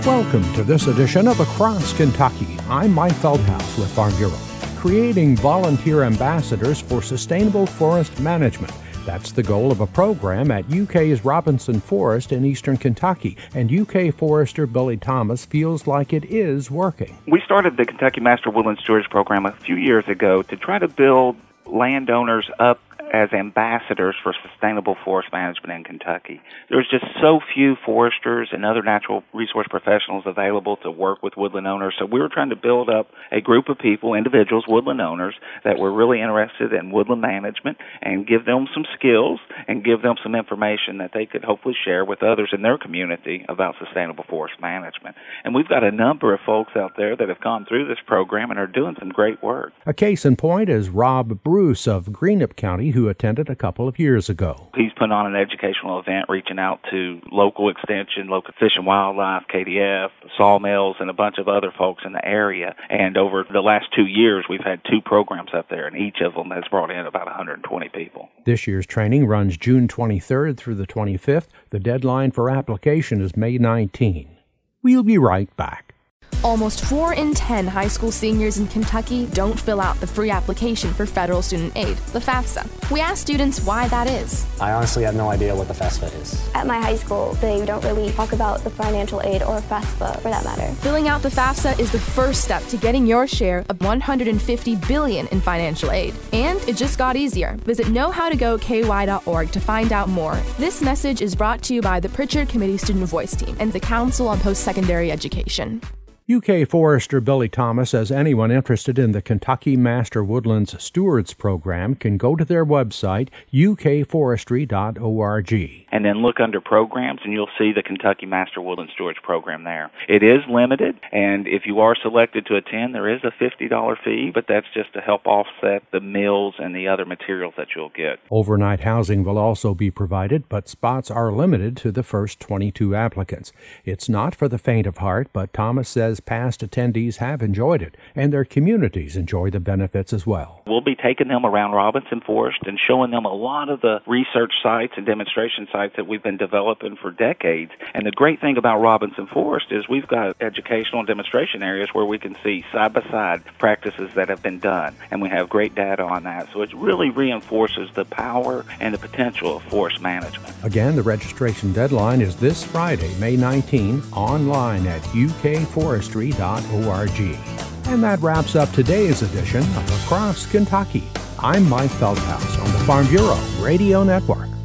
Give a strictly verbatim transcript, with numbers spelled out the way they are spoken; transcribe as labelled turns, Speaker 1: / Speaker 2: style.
Speaker 1: Welcome to this edition of Across Kentucky. I'm Mike Feldhaus with Farm Bureau. Creating volunteer ambassadors for sustainable forest management. That's the goal of a program at U K's Robinson Forest in eastern Kentucky, and U K forester Billy Thomas feels like it is working.
Speaker 2: We started the Kentucky Master Woodland Stewardship Program a few years ago to try to build landowners up as ambassadors for sustainable forest management in Kentucky. There's just so few foresters and other natural resource professionals available to work with woodland owners, so we were trying to build up a group of people, individuals, woodland owners, that were really interested in woodland management and give them some skills and give them some information that they could hopefully share with others in their community about sustainable forest management. And we've got a number of folks out there that have gone through this program and are doing some great work.
Speaker 1: A case in point is Rob Bruce of Greenup County, who attended a couple of years ago.
Speaker 2: He's put on an educational event reaching out to local extension, local Fish and Wildlife, K D F, sawmills, and a bunch of other folks in the area. And over the last two years, we've had two programs up there, and each of them has brought in about one hundred twenty people.
Speaker 1: This year's training runs June twenty-third through the twenty-fifth. The deadline for application is May nineteenth. We'll be right back.
Speaker 3: Almost four in ten high school seniors in Kentucky don't fill out the free application for federal student aid, the FAFSA. We asked students why that is.
Speaker 4: I honestly have no idea what the FAFSA is.
Speaker 5: At my high school, they don't really talk about the financial aid or FAFSA for that matter.
Speaker 3: Filling out the FAFSA is the first step to getting your share of one hundred fifty billion dollars in financial aid. And it just got easier. Visit know how to go k y dot org to find out more. This message is brought to you by the Pritchard Committee Student Voice Team and the Council on Post-Secondary Education.
Speaker 1: U K forester Billy Thomas says anyone interested in the Kentucky Master Woodlands Stewards Program can go to their website, u k forestry dot org.
Speaker 2: And then look under programs, and you'll see the Kentucky Master Woodland Storage Program there. It is limited, and if you are selected to attend, there is a fifty dollars fee, but that's just to help offset the meals and the other materials that you'll get.
Speaker 1: Overnight housing will also be provided, but spots are limited to the first twenty-two applicants. It's not for the faint of heart, but Thomas says past attendees have enjoyed it, and their communities enjoy the benefits as well.
Speaker 2: We'll be taking them around Robinson Forest and showing them a lot of the research sites and demonstration sites that we've been developing for decades. And the great thing about Robinson Forest is we've got educational and demonstration areas where we can see side-by-side practices that have been done, and we have great data on that. So it really reinforces the power and the potential of forest management.
Speaker 1: Again, the registration deadline is this Friday, May nineteenth, online at u k forestry dot org. And that wraps up today's edition of Across Kentucky. I'm Mike Feldhaus on the Farm Bureau Radio Network.